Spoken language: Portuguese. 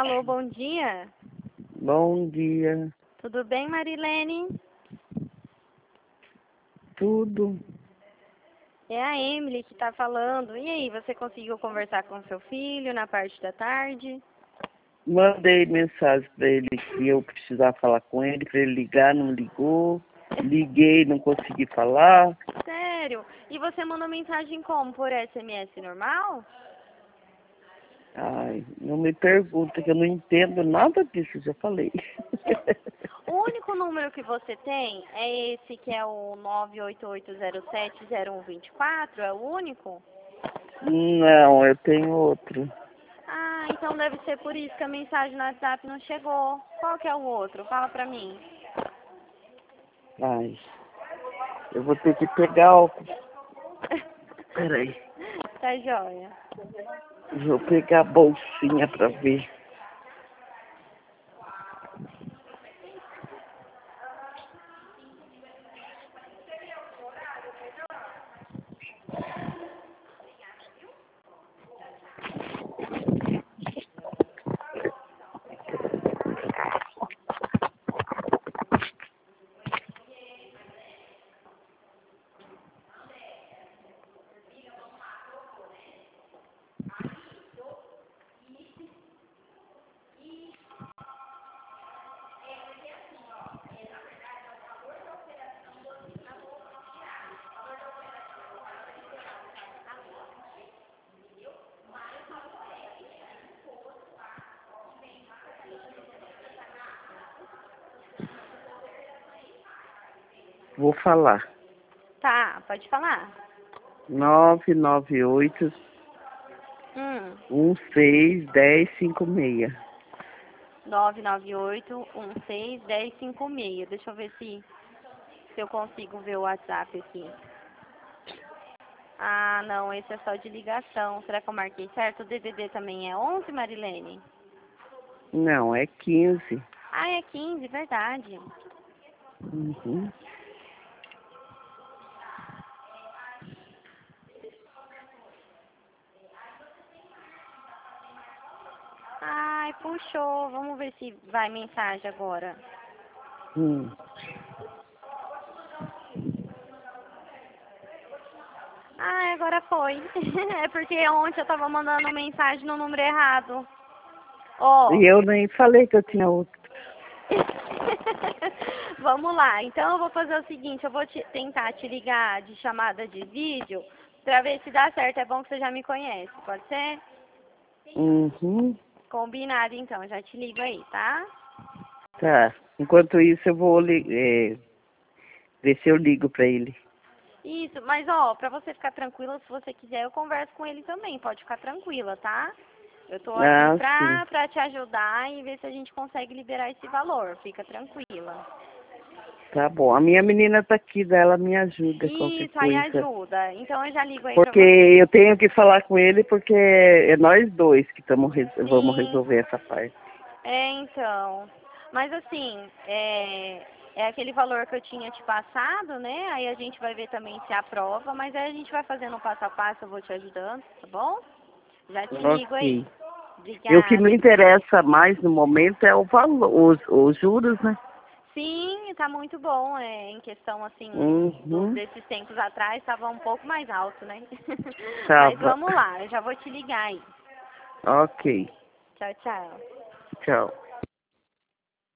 Alô, bom dia. Bom dia. Tudo bem, Marilene? Tudo. É a Emily que tá falando. E aí, você conseguiu conversar com seu filho na parte da tarde? Mandei mensagem para ele que eu precisava falar com ele, para ele ligar, não ligou. Liguei, não consegui falar. Sério? E você mandou mensagem como? Por SMS normal? Ai, não me pergunta, que eu não entendo nada disso, já falei. O único número que você tem é esse que é o 988070124? É o único? Não, eu tenho outro. Ah, então deve ser por isso que a mensagem no WhatsApp não chegou. Qual que é o outro? Fala pra mim. Ai, eu vou ter que pegar o... Peraí, Tá joia. vou pegar a bolsinha para ver. Vou falar. Tá, pode falar. 998 16 10 56. 998161056. Deixa eu ver se eu consigo ver o WhatsApp aqui. Ah, não, esse é só de ligação. Será que eu marquei certo? O DDD também é 11, Marilene? Não, é 15. Ah, é 15, verdade. Uhum. Ai, puxou. Vamos ver se vai mensagem agora. Hum. Ah, agora foi. É porque ontem eu tava mandando mensagem no número errado. Ó. E eu nem falei que eu tinha outro. Vamos lá. Então eu vou fazer o seguinte, eu vou tentar te ligar de chamada de vídeo pra ver se dá certo. É bom que você já me conhece, pode ser? Uhum. Combinado então, já te ligo aí, tá? Tá. Enquanto isso, eu vou ver se eu ligo pra ele. Isso, mas ó, pra você ficar tranquila, se você quiser, eu converso com ele também, pode ficar tranquila, tá? Eu tô aqui Ah, sim. pra te ajudar e ver se a gente consegue liberar esse valor, fica tranquila. Tá bom. A minha menina tá aqui, ela me ajuda com qualquer Isso, aí coisa. ajuda. Então eu já ligo aí pra Porque você. eu tenho que falar com ele, porque é nós dois que vamos Sim, resolver essa parte. então. Mas assim, é aquele valor que eu tinha te passado, né? Aí a gente vai ver também se aprova, mas aí a gente vai fazendo um passo a passo, eu vou te ajudando, tá bom? Já te ligo aí. Ok. E o que me Obrigada. interessa mais no momento é o valor, os juros, né? Sim, tá muito bom. Em questão assim, Uhum. desses tempos atrás, estava um pouco mais alto, né? Mas Tava. vamos lá, eu já vou te ligar aí. Ok. Tchau, tchau. Tchau.